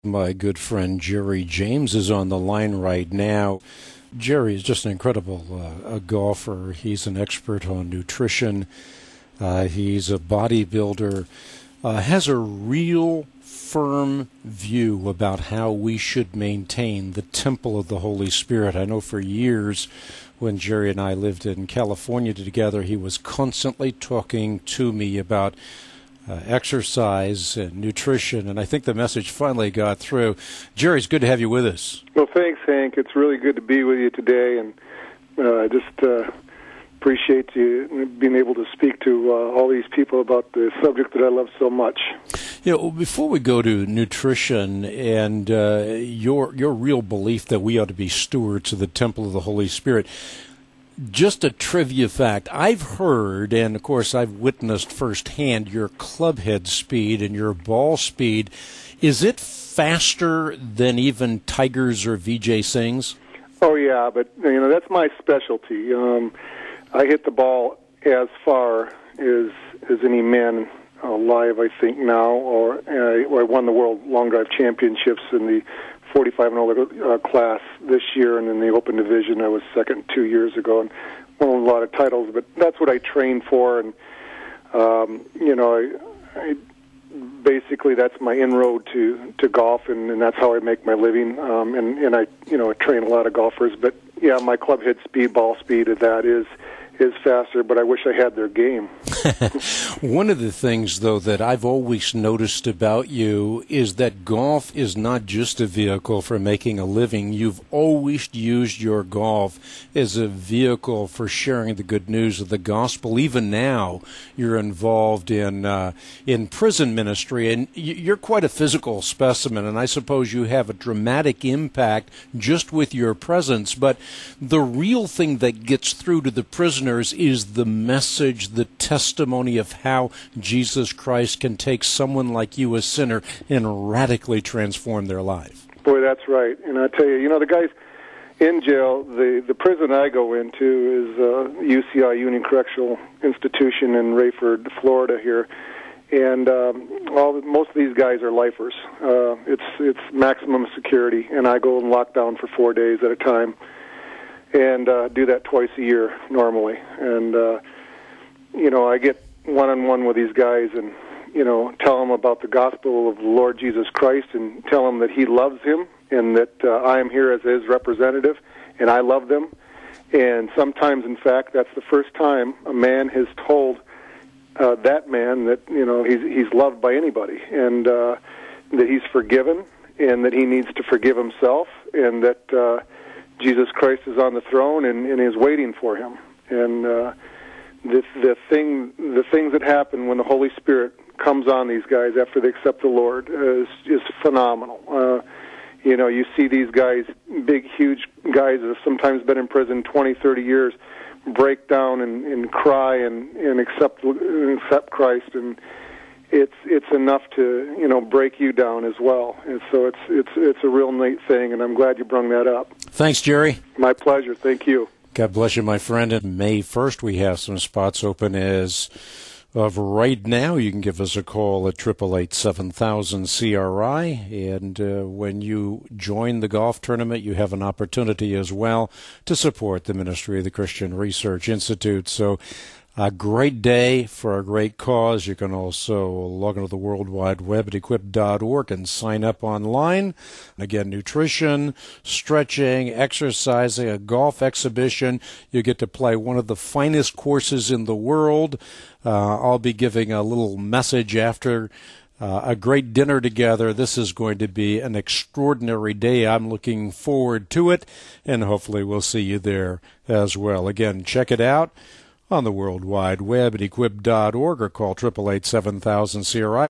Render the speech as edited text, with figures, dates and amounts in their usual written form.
My good friend Jerry James is on the line right now. Jerry is just an incredible golfer. He's an expert on nutrition. He's a bodybuilder. Has a real firm view about how we should maintain the temple of the Holy Spirit. I know for years when Jerry and I lived in California together, he was constantly talking to me about exercise and nutrition, and I think the message finally got through. Jerry, it's good to have you with us. Well, thanks, Hank. It's really good to be with you today, and I just appreciate you being able to speak to all these people about the subject that I love so much. You know, before we go to nutrition and your real belief that we ought to be stewards of the temple of the Holy Spirit, just a trivia fact. I've heard, and of course I've witnessed firsthand, your clubhead speed and your ball speed. Is it faster than even Tiger's or Vijay Singh's? Oh, yeah, but that's my specialty. I hit the ball as far as any man alive, I think, now, or I won the World Long Drive Championships in the 45 and older class this year, and in the Open Division I was second 2 years ago, and won a lot of titles. But that's what I trained for, and I basically that's my inroad to golf, and that's how I make my living. And I train a lot of golfers, but yeah, my club head speed, ball speed of that is faster, but I wish I had their game. One of the things, though, that I've always noticed about you is that golf is not just a vehicle for making a living. You've always used your golf as a vehicle for sharing the good news of the gospel. Even now, you're involved in prison ministry, and you're quite a physical specimen, and I suppose you have a dramatic impact just with your presence. But the real thing that gets through to the prisoners is the message, the testimony of how Jesus Christ can take someone like you, a sinner, and radically transform their life. Boy, that's right. And I tell you, the guys in jail, the prison I go into is UCI, Union Correctional Institution in Rayford, Florida here. And most of these guys are lifers. It's maximum security, and I go in lockdown for 4 days at a time. And do that twice a year normally. And, I get one-on-one with these guys and, tell them about the gospel of the Lord Jesus Christ and tell them that he loves him and that I am here as his representative and I love them. And sometimes, in fact, that's the first time a man has told that man that, he's loved by anybody and that he's forgiven and that he needs to forgive himself and that Jesus Christ is on the throne and is waiting for him. And the things that happen when the Holy Spirit comes on these guys after they accept the Lord is phenomenal. You see these guys, big, huge guys that have sometimes been in prison 20, 30 years, break down and cry and accept Christ, and it's enough to break you down as well. And so it's a real neat thing, and I'm glad you brought that up. Thanks, Jerry. My pleasure. Thank you. God bless you, my friend. And May 1st, we have some spots open as of right now. You can give us a call at 888-7000-CRI. And when you join the golf tournament, you have an opportunity as well to support the ministry of the Christian Research Institute. So a great day for a great cause. You can also log into the World Wide Web at equip.org and sign up online. Again, nutrition, stretching, exercising, a golf exhibition. You get to play one of the finest courses in the world. I'll be giving a little message after a great dinner together. This is going to be an extraordinary day. I'm looking forward to it, and hopefully we'll see you there as well. Again, check it out on the World Wide Web at equip.org or call 888-7000-CRI.